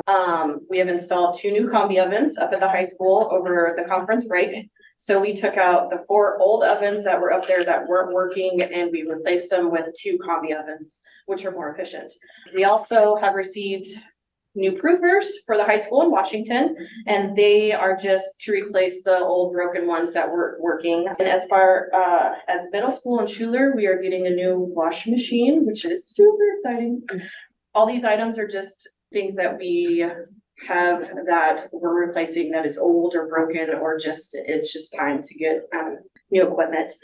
We have installed 2 new combi ovens up at the high school over the conference break. So we took out the 4 old ovens that were up there that weren't working, and we replaced them with 2 combi ovens, which are more efficient. We also have received new proofers for the high school in Washington, and they are just to replace the old broken ones that weren't working. And as far as middle school and Schuler, we are getting a new washing machine, which is super exciting. All these items are just things that we have that we're replacing that is old or broken, or just it's just time to get new equipment.